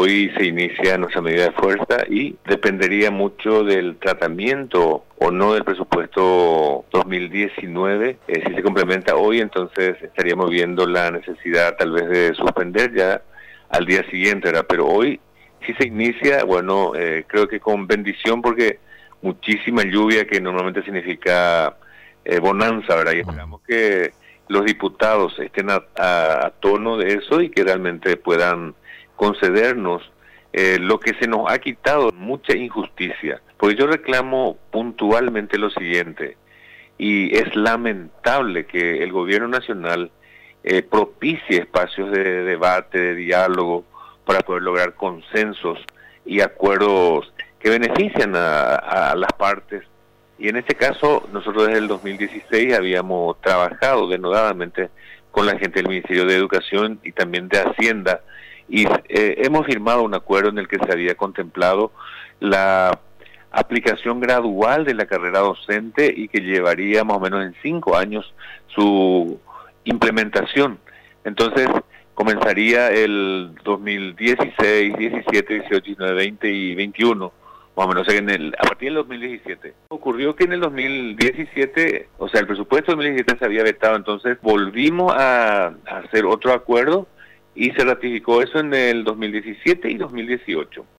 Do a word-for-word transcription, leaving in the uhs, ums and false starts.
hoy se inicia nuestra medida de fuerza y dependería mucho del tratamiento o no del presupuesto dos mil diecinueve. Eh, si se complementa hoy, entonces estaríamos viendo la necesidad tal vez de suspender ya al día siguiente, ¿verdad? Pero hoy si se inicia, bueno, eh, creo que con bendición, porque muchísima lluvia que normalmente significa eh, bonanza, ¿verdad? Y esperamos que los diputados estén a, a, a tono de eso y que realmente puedan concedernos eh, lo que se nos ha quitado, mucha injusticia. Porque yo reclamo puntualmente lo siguiente, y es lamentable que el gobierno nacional eh, propicie espacios de debate, de diálogo, para poder lograr consensos y acuerdos que benefician a, a las partes. Y en este caso, nosotros desde el dos mil dieciséis habíamos trabajado denodadamente con la gente del Ministerio de Educación y también de Hacienda, y eh, hemos firmado un acuerdo en el que se había contemplado la aplicación gradual de la carrera docente y que llevaría más o menos en cinco años su implementación. Entonces, comenzaría el dos mil dieciséis, diecisiete, dieciocho, diecinueve, veinte y veintiuno, más o menos, o sea, en el, a partir del dos mil diecisiete. Ocurrió que en el dos mil diecisiete, o sea, el presupuesto de dos mil diecisiete se había vetado, entonces volvimos a, a hacer otro acuerdo y se ratificó eso en el dos mil diecisiete y dos mil dieciocho.